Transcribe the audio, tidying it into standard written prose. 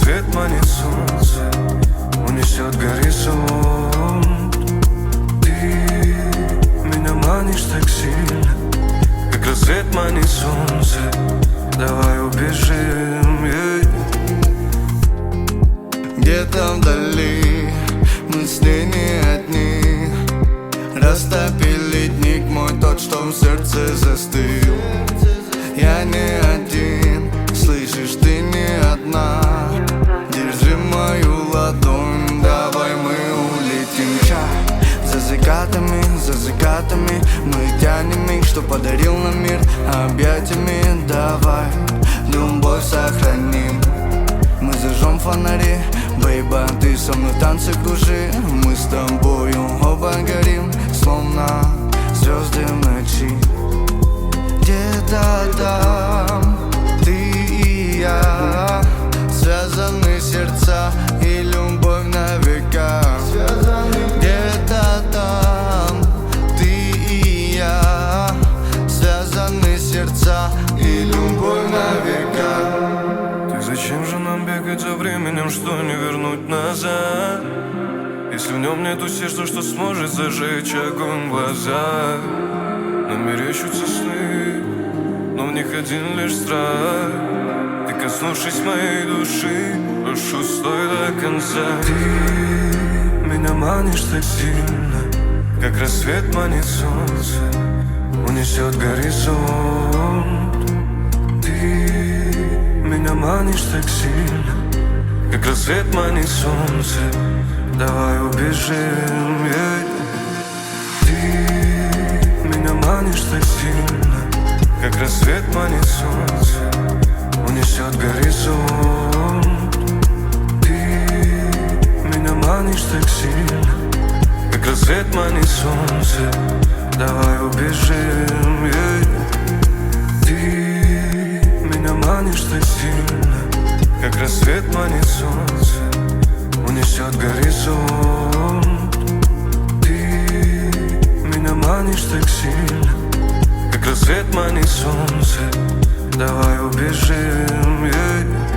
рассвет манит солнце, унесет горизонт. Ты меня манишь так сильно, как рассвет манит солнце. Давай убежим, Где-то вдали мы с ней не одни. Растопили ледник мой, тот, что в сердце застыл. Я не один, слышишь, ты не одна. Держи мою ладонь, давай мы улетим. За закатами мы тянем их, что подарил нам мир. Объятиями давай любовь сохраним. Мы зажжем фонари, бейба, ты со мной в танце кружи. Мы с тобою оба горим, словно звезды в ночи. Где-то там ты и я, связаны сердца и любовь на века. Где-то там ты и я, связаны сердца и любовь на века. Так зачем же нам бегать за временем, что не вернуть назад? Если в нем нету сердца, что сможет зажечь огонь в глазах. Нам мерещатся сны, но в них один лишь страх. Ты, коснувшись моей души, прошу, стой до конца. Ты меня манишь так сильно, как рассвет манит солнце, унесет горизонт. Ты меня манишь так сильно, как рассвет манит солнце. Давай убежим, Ты меня манишь так сильно, как рассвет манит солнце, унесет горизонт. Ты меня манишь так сильно, как рассвет манит солнце. Давай убежим, Ты меня манишь так сильно, как рассвет манит солнце, унесет горизонт. Ты меня манишь так сильно, как рассвет манит солнце. Давай убежим,